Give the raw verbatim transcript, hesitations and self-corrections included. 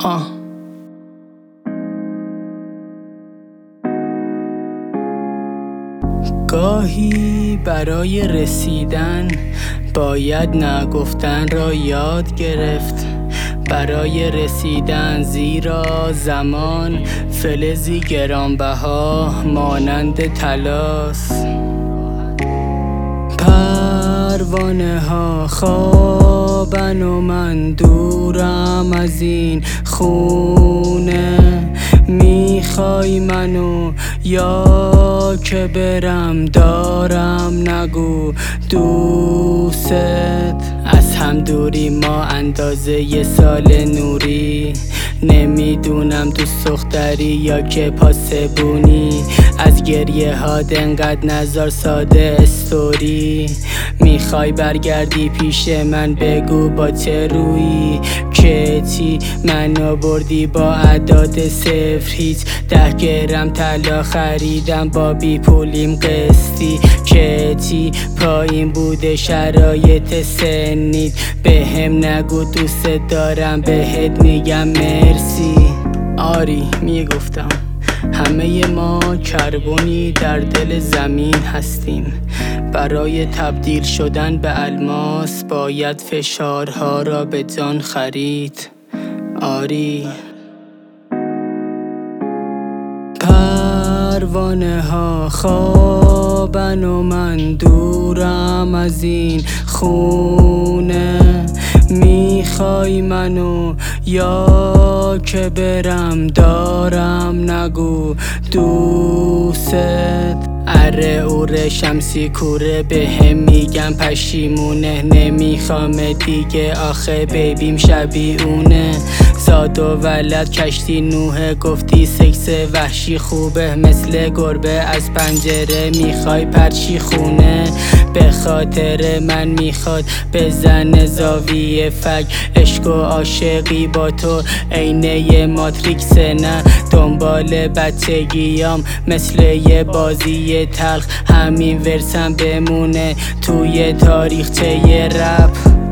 آه گاهی برای رسیدن باید نگفتن را یاد گرفت، برای رسیدن زیرا زمان فلزی گرانبها مانند طلاست. پروانه ها خوابن و من دورم از این خونه، میخوای منو یا که برم دارم نگو دوست. از هم دوری ما اندازه یه سال نوری، نمیدونم دوست دختری یا که پاسبونی. از گریه ها انقدر نزار ساده استوری، میخوای برگردی پیش من بگو با چه رویی. کتی منو بردی با اعداد صفر هیچ، ده گرم طلا خریدم با بی پولیم قسطی. کتی پایین بوده شرایط سنید، به هم نگو دوست دارم بهت میگم مرسی. آری میگفتم همه ما کربونی در دل زمین هستیم، برای تبدیل شدن به الماس باید فشارها را به جان خرید. آری پروانه ها خوابن و من دورم از این خونه، میخوای منو یا که برم دارم نگو دوست. اره اوره شمسی کوره به هم میگم پشیمونه، نمیخوام دیگه آخه بیبیم شبیونه. زاد و ولد کشتی نوحه، گفتی سکس وحشی خوبه مثل گربه از پنجره میخوای پرچی خونه. به خاطر من میخواد بزن زاویه فک، عشق و عاشقی با تو عینه ماتریکس. نه دنبال بچگیام مثل یه بازی تلخ، همین ورسم بمونه توی تاریخچه رپ.